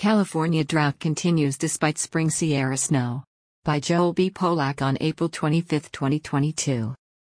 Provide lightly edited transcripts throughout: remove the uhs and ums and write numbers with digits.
California drought continues despite spring Sierra snow. By Joel B. Polak on April 25, 2022.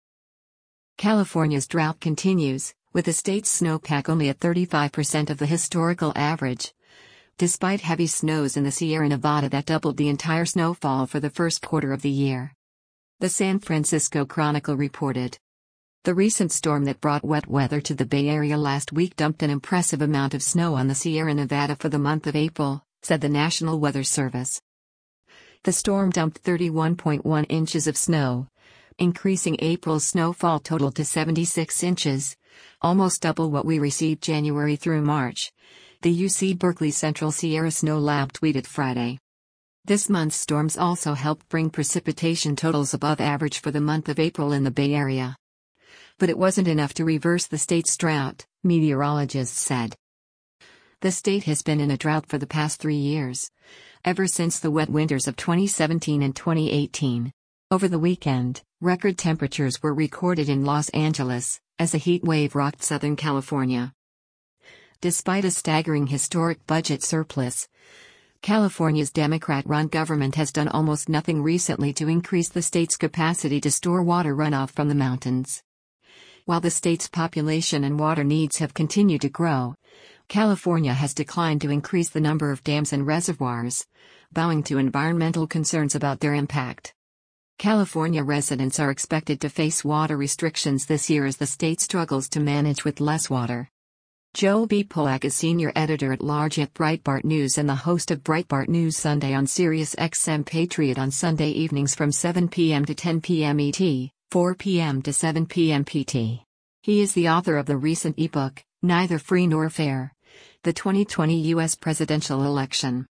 California's drought continues, with the state's snowpack only at 35% of the historical average. Despite heavy snows in the Sierra Nevada that doubled the entire snowfall for the first quarter of the year. The San Francisco Chronicle reported. The recent storm that brought wet weather to the Bay Area last week dumped an impressive amount of snow on the Sierra Nevada for the month of April, said the National Weather Service. The storm dumped 31.1 inches of snow, increasing April's snowfall total to 76 inches, almost double what we received January through March, the UC Berkeley Central Sierra Snow Lab tweeted Friday. This month's storms also helped bring precipitation totals above average for the month of April in the Bay Area. But it wasn't enough to reverse the state's drought, meteorologists said. The state has been in a drought for the past 3 years, ever since the wet winters of 2017 and 2018. Over the weekend, record temperatures were recorded in Los Angeles, as a heat wave rocked Southern California. Despite a staggering historic budget surplus, California's Democrat-run government has done almost nothing recently to increase the state's capacity to store water runoff from the mountains. While the state's population and water needs have continued to grow, California has declined to increase the number of dams and reservoirs, bowing to environmental concerns about their impact. California residents are expected to face water restrictions this year as the state struggles to manage with less water. Joel B. Polak is senior editor-at-large at Breitbart News and the host of Breitbart News Sunday on Sirius XM Patriot on Sunday evenings from 7 p.m. to 10 p.m. ET, 4 p.m. to 7 p.m. PT. He is the author of the recent ebook, Neither Free Nor Fair: The 2020 U.S. Presidential Election.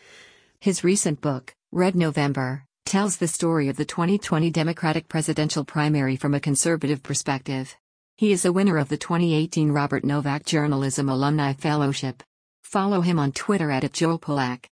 His recent book, Red November, tells the story of the 2020 Democratic presidential primary from a conservative perspective. He is a winner of the 2018 Robert Novak Journalism Alumni Fellowship. Follow him on Twitter @JoelPolak.